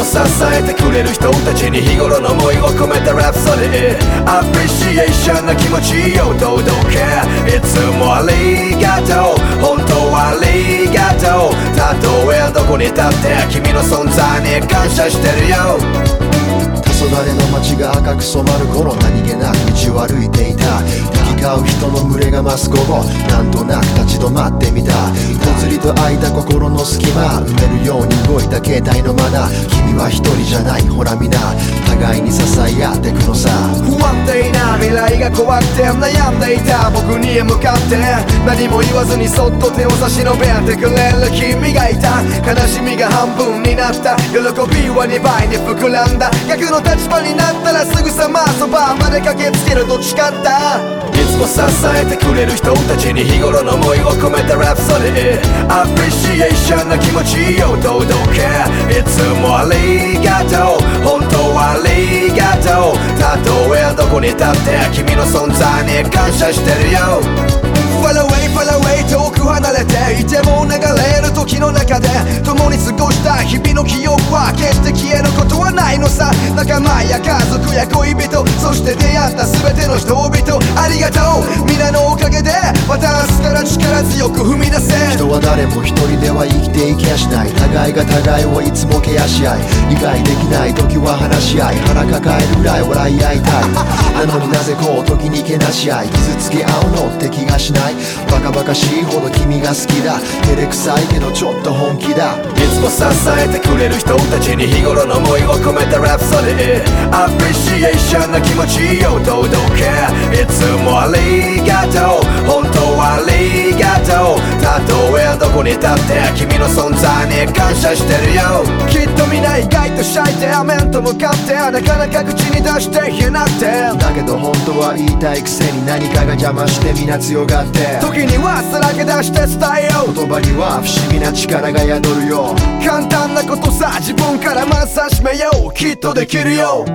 も支えてくれる人たちに日頃の思いを込めたラプソディアプリシエーションな気持ちを届けいつもありがとう本当はありがとうたとえどこに立って君の存在に感謝してるよ黄昏の街が赤く染まる頃何気なく道を歩いていた行き交う人の群れが増す午後なんとなく立ち止まってみたぽつりと空いた心の隙間埋めるように動いた携帯のマナー君は一人じゃないほら皆互いに支え合ってくのさ不安定な未来が怖くて悩んでいた僕に向かって何も言わずにそっと手を差し伸べてくれる君がいた悲しみが半分になった喜びは2倍に膨らんだ逆の立場になったらすぐさまそばまで駆けつけると誓ったいつも支えてくれる人たちに日頃の思いを込めたラプソディアプリシエーションな気持ちを届けいつもありがとう本当はありがとうたとえどこに立って君の存在に感謝してるよFar away, far away 遠く離れていても流れる時の中で共に過ごした日々の記憶は決して消えることはないのさ仲間や家族や恋人そして出会った全ての人々ありがとう皆のおかげでまた明日から力強く踏み出せ人は誰も一人では生きていけやしない互いが互いをいつもケアし合い理解できない時は話し合い腹抱えるぐらい笑い合いたいなのになぜこう時にけなし合い傷つけ合うのって気がしないバカバカしいほど君が好きだ照れくさいけどちょっと本気だいつも支えてくれる人たちに日頃の思いを込めたラプソディアプリシエーションな気持ちを届けいつもありがとう本当はありがとうたとえどこに立って君の存在に感謝してるよきっと皆意外とシャイで面と向かってなかなか口に出して言えなくてだけど本当は言いたいくせに何かが邪魔して皆強がって時にはさらけ出して伝えよう言葉には不思議な力が宿るよ簡単なことさ自分からまず始めようきっとできるよ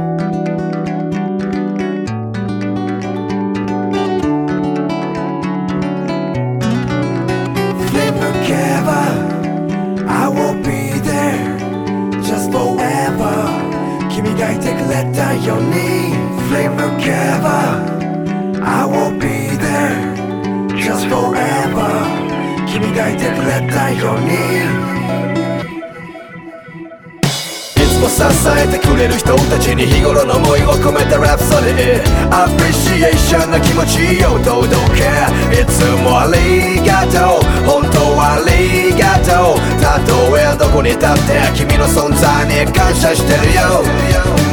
振り向けば I will be there just forever 君がいてくれたように振り向けば I will be there just forever 君がいてくれたようにいつも支えてくれる人たちに日頃の思いを込めたラプソディアプリシエーションな気持ちを届けいつもありがとう本当はありがとうたとえどこに立って君の存在に感謝してるよ